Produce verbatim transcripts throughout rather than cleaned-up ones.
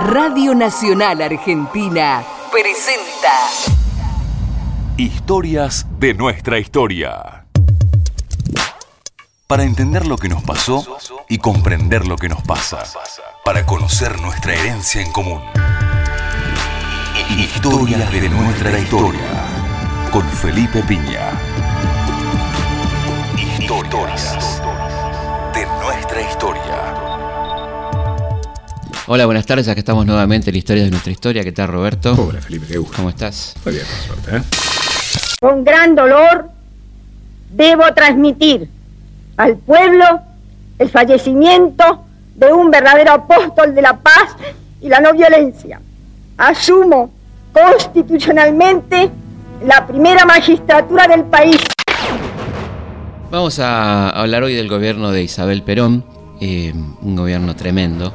Radio Nacional Argentina presenta Historias de nuestra historia. Para entender lo que nos pasó y comprender lo que nos pasa. Para conocer nuestra herencia en común. Historias de nuestra historia. Con Felipe Piña. Historias de nuestra historia. Hola, buenas tardes, acá estamos nuevamente en la Historia de nuestra historia. ¿Qué tal, Roberto? Hola, Felipe, qué gusto. ¿Cómo estás? Muy bien, con suerte, ¿eh? Con gran dolor debo transmitir al pueblo el fallecimiento de un verdadero apóstol de la paz y la no violencia. Asumo constitucionalmente la primera magistratura del país. Vamos a hablar hoy del gobierno de Isabel Perón, eh, un gobierno tremendo,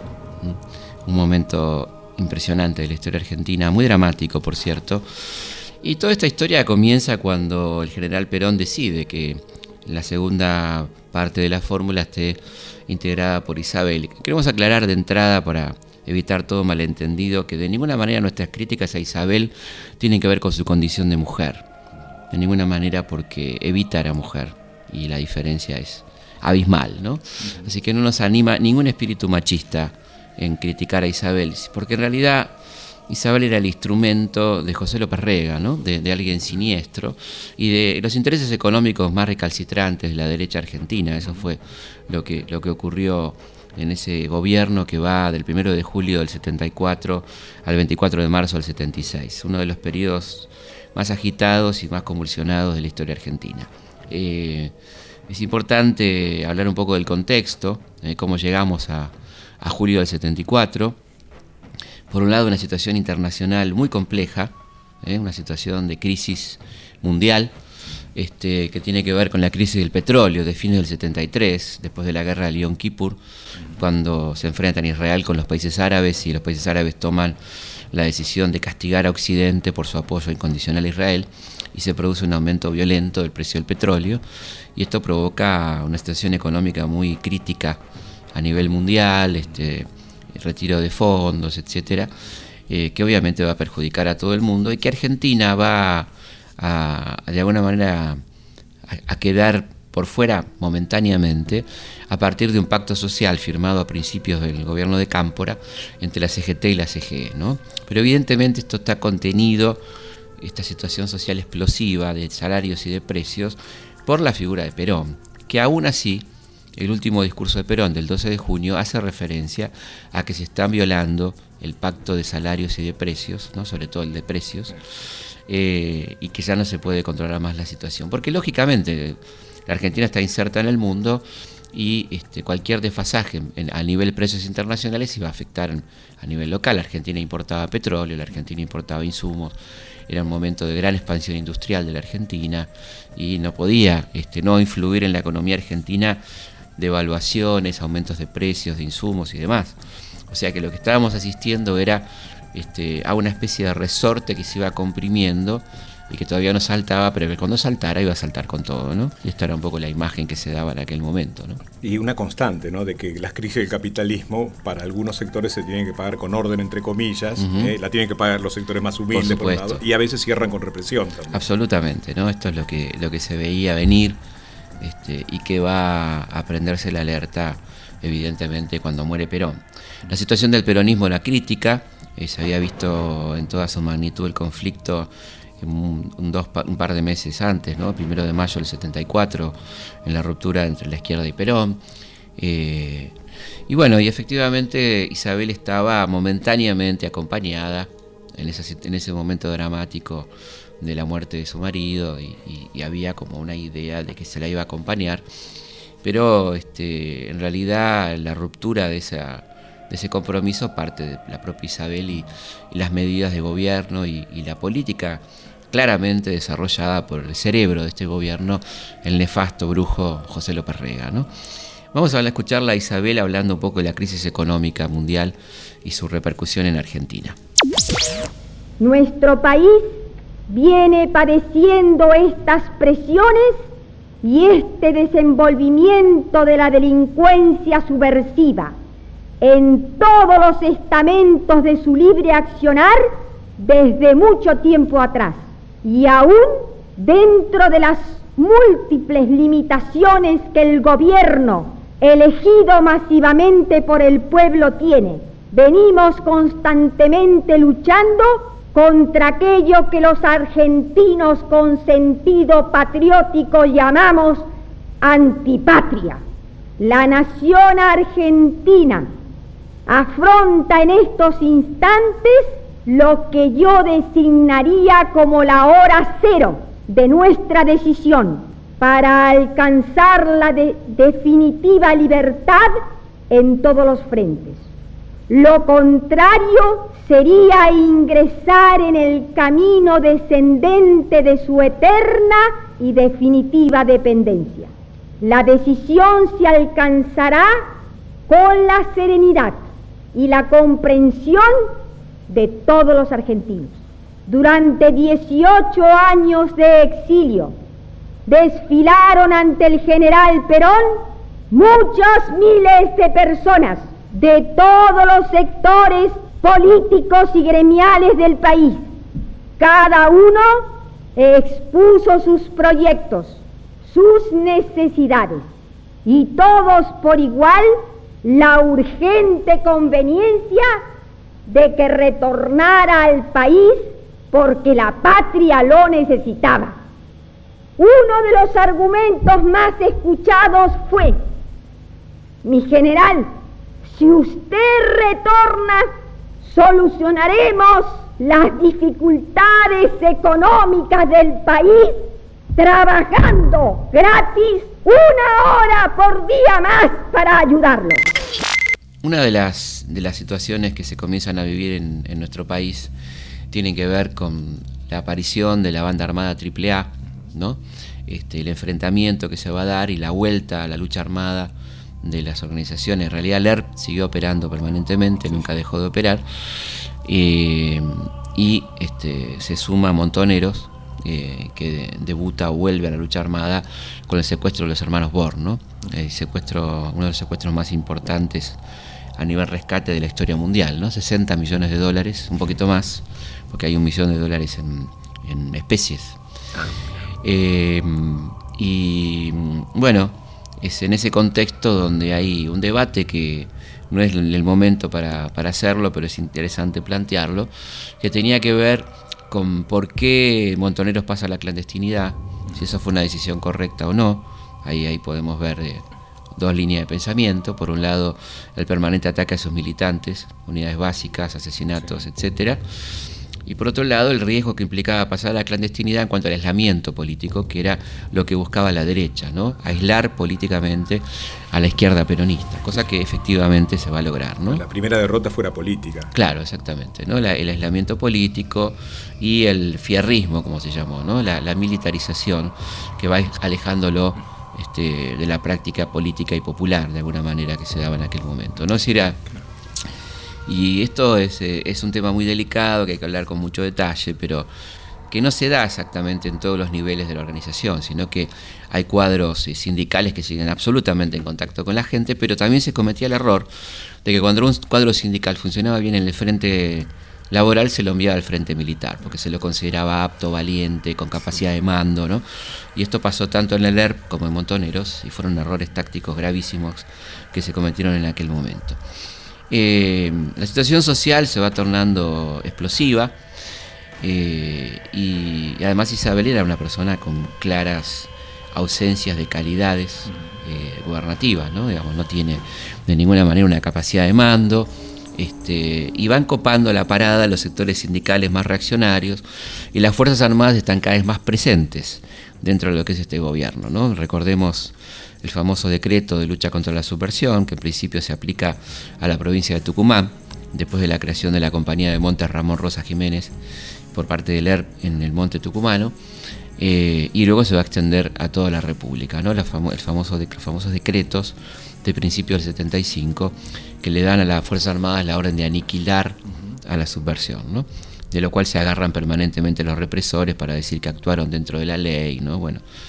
un momento impresionante de la historia argentina, muy dramático, por cierto. Y toda esta historia comienza cuando el general Perón decide que la segunda parte de la fórmula esté integrada por Isabel. Queremos aclarar de entrada, para evitar todo malentendido, que de ninguna manera nuestras críticas a Isabel tienen que ver con su condición de mujer. De ninguna manera, porque Evita era mujer y la diferencia es abismal, ¿no? Así que no nos anima ningún espíritu machista en criticar a Isabel, porque en realidad Isabel era el instrumento de José López Rega, ¿no? de, de alguien siniestro, y de los intereses económicos más recalcitrantes de la derecha argentina. Eso fue lo que, lo que ocurrió en ese gobierno que va del primero de julio del setenta y cuatro al veinticuatro de marzo del setenta y seis, uno de los periodos más agitados y más convulsionados de la historia argentina. Eh, es importante hablar un poco del contexto, eh, cómo llegamos a a julio del setenta y cuatro. Por un lado, una situación internacional muy compleja, ¿eh? una situación de crisis mundial, este, que tiene que ver con la crisis del petróleo de fines del setenta y tres, después de la guerra de Yom Kippur, cuando se enfrentan Israel con los países árabes y los países árabes toman la decisión de castigar a Occidente por su apoyo incondicional a Israel, y se produce un aumento violento del precio del petróleo, y esto provoca una situación económica muy crítica a nivel mundial, este, retiro de fondos, etcétera, eh, que obviamente va a perjudicar a todo el mundo y que Argentina va a, a de alguna manera, a, a quedar por fuera momentáneamente a partir de un pacto social firmado a principios del gobierno de Cámpora entre la C G T y la C G E, ¿no? Pero evidentemente esto está contenido, esta situación social explosiva de salarios y de precios, por la figura de Perón, que aún así el último discurso de Perón del doce de junio hace referencia a que se están violando el pacto de salarios y de precios, ¿no? Sobre todo el de precios, eh, y que ya no se puede controlar más la situación. Porque lógicamente la Argentina está inserta en el mundo y este, cualquier desfasaje en, a nivel de precios internacionales iba a afectar a nivel local. La Argentina importaba petróleo, la Argentina importaba insumos, era un momento de gran expansión industrial de la Argentina y no podía este, no influir en la economía argentina devaluaciones, aumentos de precios, de insumos y demás. O sea que lo que estábamos asistiendo era este, a una especie de resorte que se iba comprimiendo y que todavía no saltaba, pero que cuando saltara iba a saltar con todo, ¿no? Y esta era un poco la imagen que se daba en aquel momento, ¿no? Y una constante, ¿no? De que las crisis del capitalismo para algunos sectores se tienen que pagar con orden, entre comillas, uh-huh. eh, la tienen que pagar los sectores más humildes, por, por un lado, y a veces cierran con represión también. Absolutamente, ¿no? Esto es lo que, lo que se veía venir. Este, y que va a prenderse la alerta, evidentemente, cuando muere Perón. La situación del peronismo era crítica, eh, se había visto en toda su magnitud el conflicto un, un, dos, un par de meses antes, ¿no? Primero de mayo del setenta y cuatro, en la ruptura entre la izquierda y Perón. Eh, y bueno, y efectivamente Isabel estaba momentáneamente acompañada en, esa, en ese momento dramático de la muerte de su marido y, y, y había como una idea de que se la iba a acompañar, pero este, en realidad la ruptura de, esa, de ese compromiso parte de la propia Isabel y, y las medidas de gobierno y, y la política claramente desarrollada por el cerebro de este gobierno, el nefasto brujo José López Rega, ¿no? Vamos a escucharla a Isabel hablando un poco de la crisis económica mundial y su repercusión en Argentina. Nuestro país viene padeciendo estas presiones y este desenvolvimiento de la delincuencia subversiva, en todos los estamentos de su libre accionar desde mucho tiempo atrás, y aún dentro de las múltiples limitaciones que el gobierno, elegido masivamente por el pueblo, tiene, venimos constantemente luchando contra aquello que los argentinos con sentido patriótico llamamos antipatria. La nación argentina afronta en estos instantes lo que yo designaría como la hora cero de nuestra decisión para alcanzar la de definitiva libertad en todos los frentes. Lo contrario sería ingresar en el camino descendente de su eterna y definitiva dependencia. La decisión se alcanzará con la serenidad y la comprensión de todos los argentinos. Durante dieciocho años de exilio, desfilaron ante el general Perón muchos miles de personas de todos los sectores políticos y gremiales del país. Cada uno expuso sus proyectos, sus necesidades, y todos por igual la urgente conveniencia de que retornara al país porque la patria lo necesitaba. Uno de los argumentos más escuchados fue: mi general, si usted retorna, solucionaremos las dificultades económicas del país trabajando gratis una hora por día más para ayudarlo. Una de las, de las situaciones que se comienzan a vivir en, en nuestro país tienen que ver con la aparición de la banda armada triple A, ¿no? Este, el enfrentamiento que se va a dar y la vuelta a la lucha armada de las organizaciones. En realidad el E R P siguió operando permanentemente, nunca dejó de operar, eh, y este, se suma Montoneros, eh, que de, debuta o vuelve a la lucha armada con el secuestro de los hermanos Born, ¿no? El secuestro, uno de los secuestros más importantes a nivel rescate de la historia mundial, ¿no? sesenta millones de dólares, un poquito más, porque hay un millón de dólares en, en especies. Eh, y bueno, es en ese contexto donde hay un debate que no es el momento para, para hacerlo, pero es interesante plantearlo, que tenía que ver con por qué Montoneros pasa a la clandestinidad, si eso fue una decisión correcta o no. Ahí, ahí podemos ver eh, dos líneas de pensamiento. Por un lado, el permanente ataque a sus militantes, unidades básicas, asesinatos, etcétera. Y por otro lado, el riesgo que implicaba pasar a la clandestinidad en cuanto al aislamiento político, que era lo que buscaba la derecha, ¿no? Aislar políticamente a la izquierda peronista, cosa que efectivamente se va a lograr, ¿no? La primera derrota fuera política. Claro, exactamente, ¿no? La, el aislamiento político y el fierrismo, como se llamó, ¿no? La, la militarización, que va alejándolo este, de la práctica política y popular, de alguna manera, que se daba en aquel momento, ¿no? Si era... Y esto es, eh, es un tema muy delicado que hay que hablar con mucho detalle, pero que no se da exactamente en todos los niveles de la organización, sino que hay cuadros eh, sindicales que siguen absolutamente en contacto con la gente, pero también se cometía el error de que cuando un cuadro sindical funcionaba bien en el frente laboral, se lo enviaba al frente militar, porque se lo consideraba apto, valiente, con capacidad de mando, ¿no? Y esto pasó tanto en el E R P como en Montoneros, y fueron errores tácticos gravísimos que se cometieron en aquel momento. Eh, la situación social se va tornando explosiva, eh, y, y además Isabel era una persona con claras ausencias de calidades eh, gubernativas, ¿no? Digamos, no tiene de ninguna manera una capacidad de mando, este, y van copando la parada los sectores sindicales más reaccionarios, y las Fuerzas Armadas están cada vez más presentes dentro de lo que es este gobierno, ¿no? Recordemos el famoso decreto de lucha contra la subversión, que en principio se aplica a la provincia de Tucumán, después de la creación de la compañía de montes Ramón Rosa Jiménez por parte del E R P en el monte tucumano, eh, y luego se va a extender a toda la República, ¿no? La famo- el famoso de- los famosos decretos de principio del setenta y cinco que le dan a las Fuerzas Armadas la orden de aniquilar a la subversión, ¿no? De lo cual se agarran permanentemente los represores para decir que actuaron dentro de la ley, ¿no? Bueno,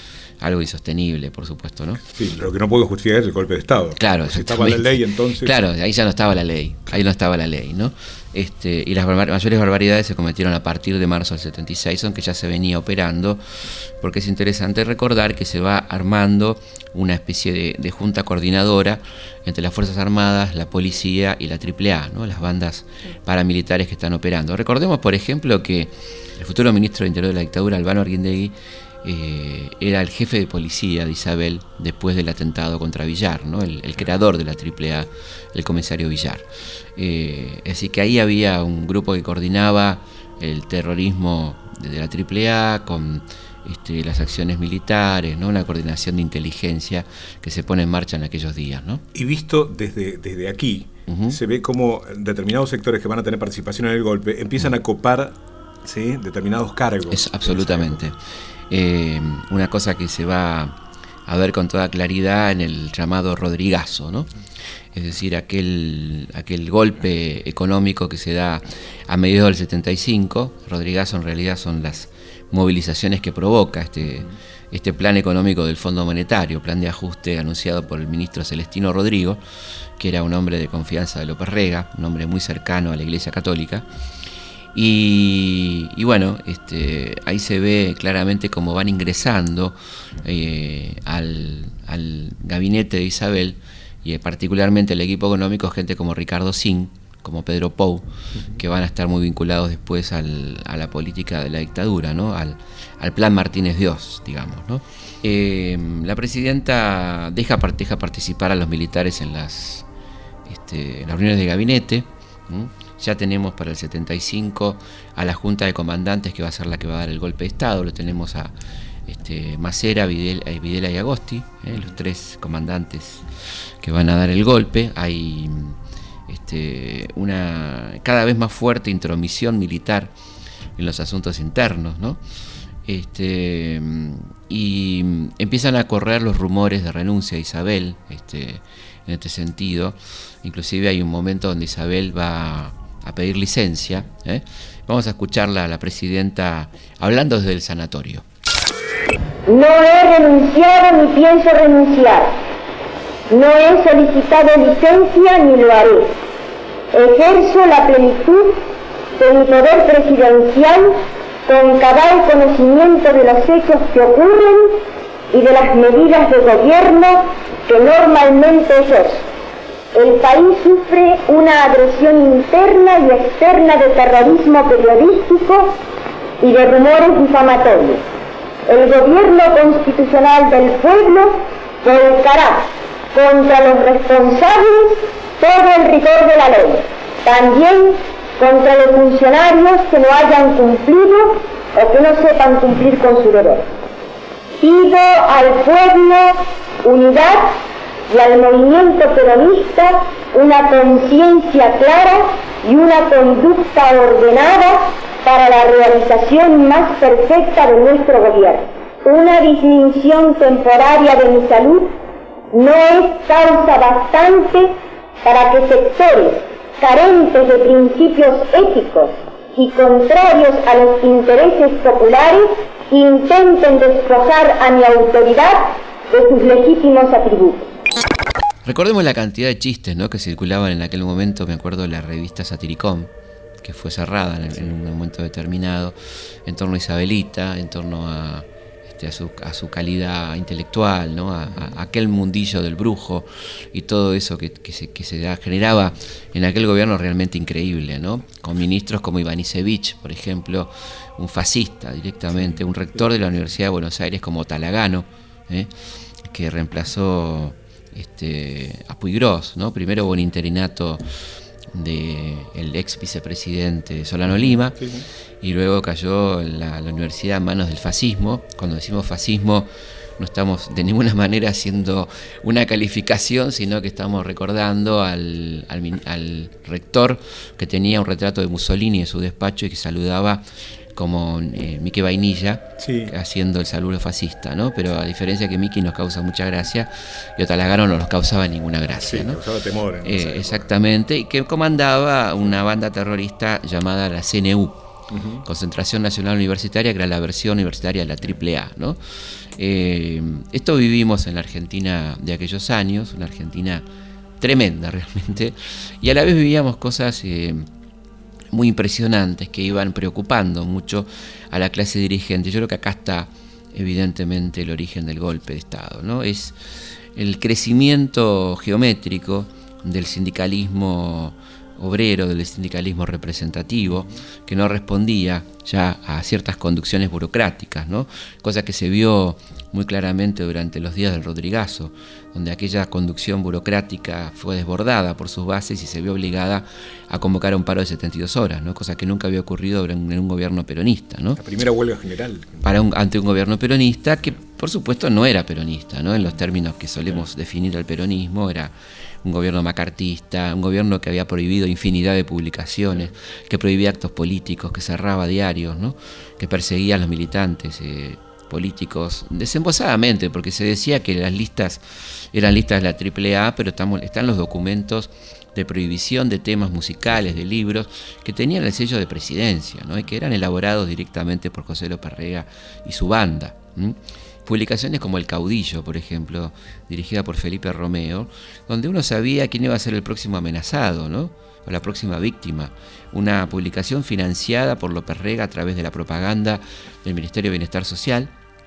algo insostenible, por supuesto, ¿no? Sí, lo que no puede justificar es el golpe de Estado. Claro, si estaba la ley, entonces... Claro, ahí ya no estaba la ley, ahí no estaba la ley, ¿no? Este, y las barbar- mayores barbaridades se cometieron a partir de marzo del setenta y seis, aunque ya se venía operando, porque es interesante recordar que se va armando una especie de, de junta coordinadora entre las Fuerzas Armadas, la Policía y la triple A, ¿no? Las bandas paramilitares que están operando. Recordemos, por ejemplo, que el futuro ministro de Interior de la dictadura, Albano Arguindegui, eh, era el jefe de policía de Isabel después del atentado contra Villar, ¿no? el, el creador de la triple A, el comisario Villar. Eh, así que ahí había un grupo que coordinaba el terrorismo de la triple A con este, las acciones militares, ¿no? Una coordinación de inteligencia que se pone en marcha en aquellos días, ¿no? Y visto desde, desde aquí, Uh-huh. se ve como determinados sectores que van a tener participación en el golpe empiezan uh-huh. a copar, ¿sí?, determinados cargos. Es absolutamente. Eh, una cosa que se va a ver con toda claridad en el llamado Rodrigazo, ¿no? Es decir, aquel, aquel golpe económico que se da a mediados del setenta y cinco. Rodrigazo en realidad son las movilizaciones que provoca este, este plan económico del Fondo Monetario, plan de ajuste anunciado por el ministro Celestino Rodrigo, que era un hombre de confianza de López Rega, un hombre muy cercano a la Iglesia Católica. Y, y bueno, este, ahí se ve claramente cómo van ingresando eh, al, al gabinete de Isabel, y particularmente el equipo económico, gente como Ricardo Sin, como Pedro Pou, uh-huh. que van a estar muy vinculados después al, a la política de la dictadura, ¿no? al, al plan Martínez Dios, digamos, ¿no? Eh, la presidenta deja, deja participar a los militares en las, este, en las reuniones de gabinete. ¿Mm? Ya tenemos para el setenta y cinco a la Junta de Comandantes, que va a ser la que va a dar el golpe de Estado. Lo tenemos a este, Macera, Videla, Videla y Agosti, ¿eh? los tres comandantes que van a dar el golpe. Hay este, una cada vez más fuerte intromisión militar en los asuntos internos, ¿no? Este, y empiezan a correr los rumores de renuncia de Isabel, este, en este sentido. Inclusive hay un momento donde Isabel va a pedir licencia, ¿eh? Vamos a escucharla a la presidenta hablando desde el sanatorio. No he renunciado ni pienso renunciar. No he solicitado licencia ni lo haré. Ejerzo la plenitud de mi poder presidencial con cabal conocimiento de los hechos que ocurren y de las medidas de gobierno que normalmente ejerzo. El país sufre una agresión interna y externa de terrorismo periodístico y de rumores difamatorios. El gobierno constitucional del pueblo volcará contra los responsables todo el rigor de la ley, también contra los funcionarios que no hayan cumplido o que no sepan cumplir con su deber. Pido al pueblo unidad y al movimiento peronista una conciencia clara y una conducta ordenada para la realización más perfecta de nuestro gobierno. Una disminución temporaria de mi salud no es causa bastante para que sectores carentes de principios éticos y contrarios a los intereses populares intenten despojar a mi autoridad de sus legítimos atributos. Recordemos la cantidad de chistes, ¿no?, que circulaban en aquel momento. Me acuerdo de la revista Satiricón, que fue cerrada en, en un momento determinado, en torno a Isabelita, en torno a, este, a, su, a su calidad intelectual, ¿no?, a, a aquel mundillo del brujo y todo eso que, que, se, que se da, generaba en aquel gobierno realmente increíble, ¿no? Con ministros como Ivanisevich, por ejemplo, un fascista directamente, un rector de la Universidad de Buenos Aires como Talagano, ¿eh?, que reemplazó este, a Puigros, ¿no? Primero hubo un interinato del ex vicepresidente Solano Lima, sí, sí. Y luego cayó la, la universidad en manos del fascismo. Cuando decimos fascismo no estamos de ninguna manera haciendo una calificación, sino que estamos recordando al, al, al rector que tenía un retrato de Mussolini en su despacho y que saludaba como eh, Mickey Vainilla, sí, haciendo el saludo fascista, ¿no? Pero a diferencia que Mickey nos causa mucha gracia, y Otalagano no nos causaba ninguna gracia, sí, ¿no? Causaba temor. Eh, exactamente, y que comandaba una banda terrorista llamada la C N U, uh-huh. Concentración Nacional Universitaria, que era la versión universitaria de la triple A, ¿no? Eh, esto vivimos en la Argentina de aquellos años, una Argentina tremenda realmente, y a la vez vivíamos cosas eh, muy impresionantes que iban preocupando mucho a la clase dirigente. Yo creo que acá está evidentemente el origen del golpe de Estado, ¿no? Es el crecimiento geométrico del sindicalismo obrero, del sindicalismo representativo, que no respondía ya a ciertas conducciones burocráticas, ¿no? Cosa que se vio muy claramente durante los días del Rodrigazo, donde aquella conducción burocrática fue desbordada por sus bases y se vio obligada a convocar a un paro de setenta y dos horas, ¿no? Cosa que nunca había ocurrido en, en un gobierno peronista, ¿no? La primera huelga general. Para un, ante un gobierno peronista que, por supuesto, no era peronista, ¿no? En los términos que solemos definir al peronismo, era un gobierno macartista, un gobierno que había prohibido infinidad de publicaciones, que prohibía actos políticos, que cerraba diarios, ¿no? Que perseguía a los militantes eh, políticos desembosadamente, porque se decía que las listas eran listas de la triple A, pero estamos, están los documentos de prohibición de temas musicales, de libros, que tenían el sello de presidencia, ¿no? Y que eran elaborados directamente por José López Rega y su banda. ¿m? Publicaciones como El Caudillo, por ejemplo, dirigida por Felipe Romeo, donde uno sabía quién iba a ser el próximo amenazado, ¿no? O la próxima víctima. Una publicación financiada por López Rega a través de la propaganda del Ministerio de Bienestar Social.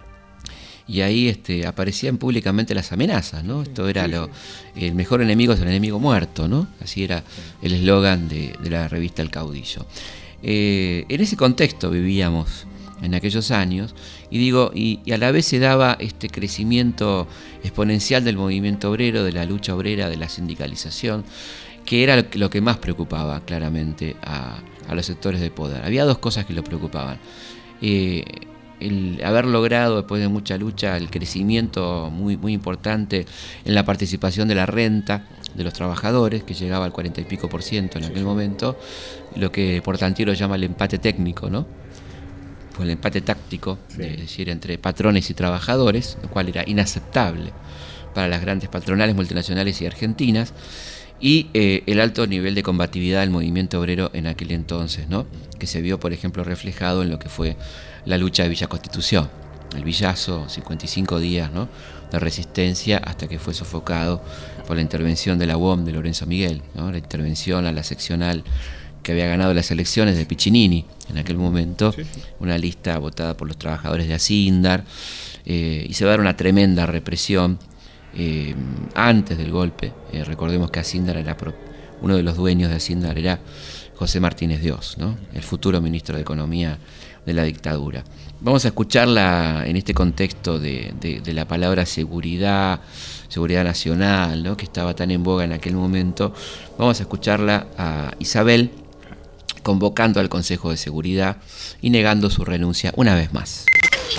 Y ahí este, aparecían públicamente las amenazas, ¿no? Esto era lo, el mejor enemigo es el enemigo muerto, ¿no? Así era el eslogan de, de la revista El Caudillo. Eh, en ese contexto vivíamos en aquellos años, y digo, y, y a la vez se daba este crecimiento exponencial del movimiento obrero, de la lucha obrera, de la sindicalización, que era lo que más preocupaba claramente a, a los sectores de poder. Había dos cosas que lo preocupaban. Eh, el haber logrado, después de mucha lucha, el crecimiento muy, muy importante en la participación de la renta de los trabajadores, que llegaba al cuarenta y pico por ciento en aquel momento, lo que Portantiero llama el empate técnico, ¿no? Pues el empate táctico, sí. Es decir, entre patrones y trabajadores, lo cual era inaceptable para las grandes patronales multinacionales y argentinas, y eh, el alto nivel de combatividad del movimiento obrero en aquel entonces, ¿no? Que se vio, por ejemplo, reflejado en lo que fue la lucha de Villa Constitución, el Villazo, cincuenta y cinco días, ¿no? de resistencia hasta que fue sofocado por la intervención de la U O M de Lorenzo Miguel, ¿no? La intervención a la seccional que había ganado las elecciones de Piccinini en aquel momento, sí, sí. Una lista votada por los trabajadores de Asindar, eh, y se va a dar una tremenda represión eh, antes del golpe. Eh, recordemos que Asindar era pro, uno de los dueños de Asindar era José Martínez Dios, ¿no? El futuro ministro de Economía de la dictadura. Vamos a escucharla en este contexto de, de, de la palabra seguridad, seguridad nacional, ¿no? Que estaba tan en boga en aquel momento. Vamos a escucharla a Isabel convocando al Consejo de Seguridad y negando su renuncia una vez más.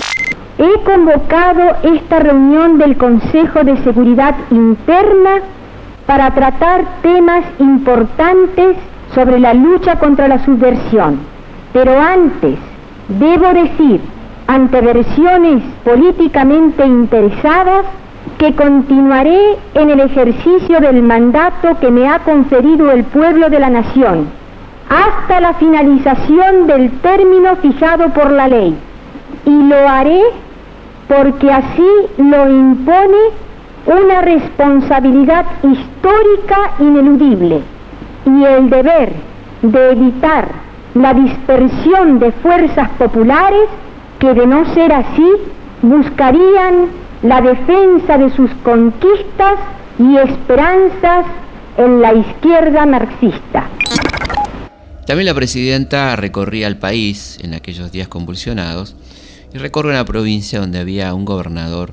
He convocado esta reunión del Consejo de Seguridad Interna para tratar temas importantes sobre la lucha contra la subversión. Pero antes, debo decir, ante versiones políticamente interesadas, que continuaré en el ejercicio del mandato que me ha conferido el pueblo de la nación, hasta la finalización del término fijado por la ley. Y lo haré porque así lo impone una responsabilidad histórica ineludible y el deber de evitar la dispersión de fuerzas populares que, de no ser así, buscarían la defensa de sus conquistas y esperanzas en la izquierda marxista. También la presidenta recorría el país en aquellos días convulsionados y recorre una provincia donde había un gobernador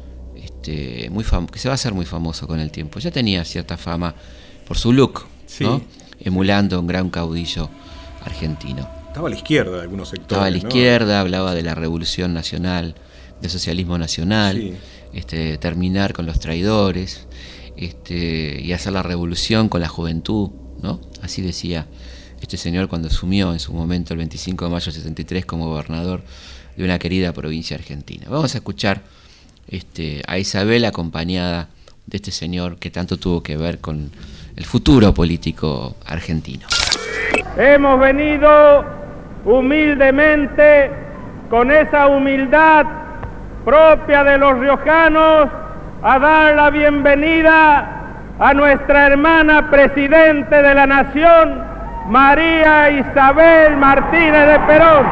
este, muy fam- que se va a hacer muy famoso con el tiempo. Ya tenía cierta fama por su look, sí. ¿no? Emulando un gran caudillo argentino. Estaba a la izquierda de algunos sectores. Estaba a la ¿no? izquierda, hablaba de la revolución nacional, del socialismo nacional, sí. este, terminar con los traidores este, y hacer la revolución con la juventud, ¿no? Así decía este señor cuando asumió en su momento el veinticinco de mayo del setenta y tres como gobernador de una querida provincia argentina. Vamos a escuchar este, a Isabel acompañada de este señor que tanto tuvo que ver con el futuro político argentino. Hemos venido humildemente, con esa humildad propia de los riojanos, a dar la bienvenida a nuestra hermana Presidente de la Nación, María Isabel Martínez de Perón.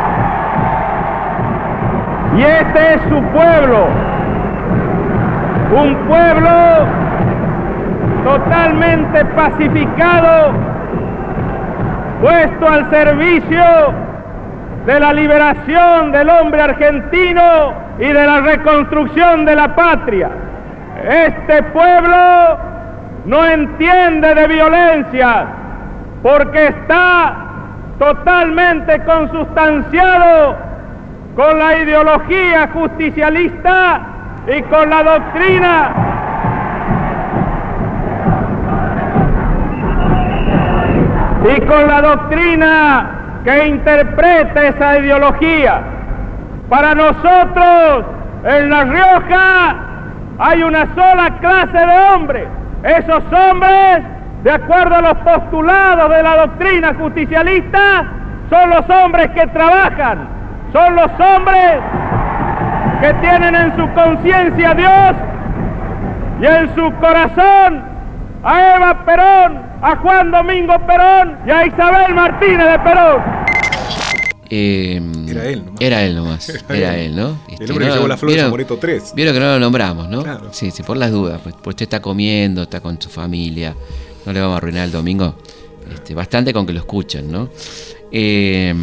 Y este es su pueblo, un pueblo totalmente pacificado, puesto al servicio de la liberación del hombre argentino y de la reconstrucción de la patria. Este pueblo no entiende de violencia porque está totalmente consustanciado con la ideología justicialista y con la doctrina y con la doctrina que interpreta esa ideología. Para nosotros, en La Rioja, hay una sola clase de hombres. Esos hombres, de acuerdo a los postulados de la doctrina justicialista, son los hombres que trabajan, son los hombres que tienen en su conciencia a Dios y en su corazón a Eva Perón, a Juan Domingo Perón y a Isabel Martínez de Perón. Eh, era él nomás. Era él nomás, era, era él, ¿no? El hombre no, que llevó las flores a Moreto tres. Vieron que no lo nombramos, ¿no? Claro. Sí, sí, por las dudas, pues, pues usted está comiendo, está con su familia, no le vamos a arruinar el domingo, este, bastante con que lo escuchen, ¿no? Eh,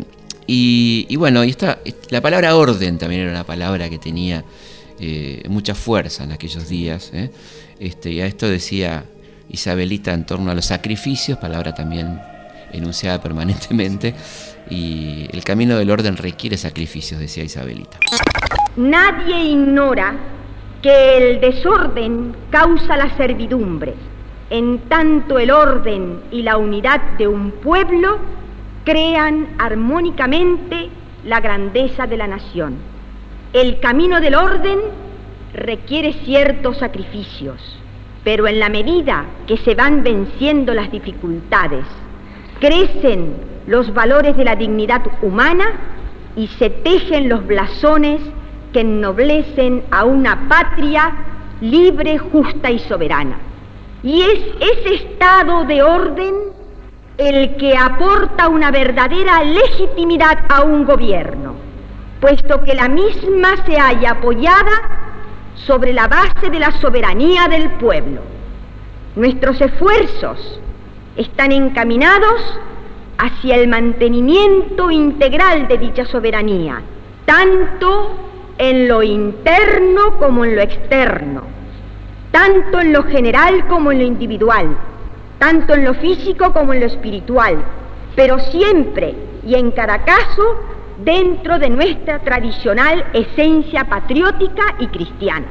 y, y bueno, y esta, la palabra orden también era una palabra que tenía eh, mucha fuerza en aquellos días, ¿eh? Este, y a esto decía Isabelita en torno a los sacrificios, palabra también enunciada permanentemente, y el camino del orden requiere sacrificios, decía Isabelita. Nadie ignora que el desorden causa la servidumbre, en tanto el orden y la unidad de un pueblo crean armónicamente la grandeza de la nación. El camino del orden requiere ciertos sacrificios, pero en la medida que se van venciendo las dificultades, crecen los valores de la dignidad humana y se tejen los blasones que ennoblecen a una patria libre, justa y soberana. Y es ese estado de orden el que aporta una verdadera legitimidad a un gobierno, puesto que la misma se halla apoyada sobre la base de la soberanía del pueblo. Nuestros esfuerzos están encaminados hacia el mantenimiento integral de dicha soberanía, tanto en lo interno como en lo externo, tanto en lo general como en lo individual, tanto en lo físico como en lo espiritual, pero siempre y en cada caso dentro de nuestra tradicional esencia patriótica y cristiana.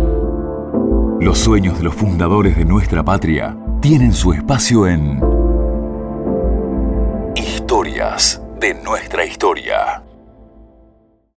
Los sueños de los fundadores de nuestra patria tienen su espacio en Historias de nuestra historia.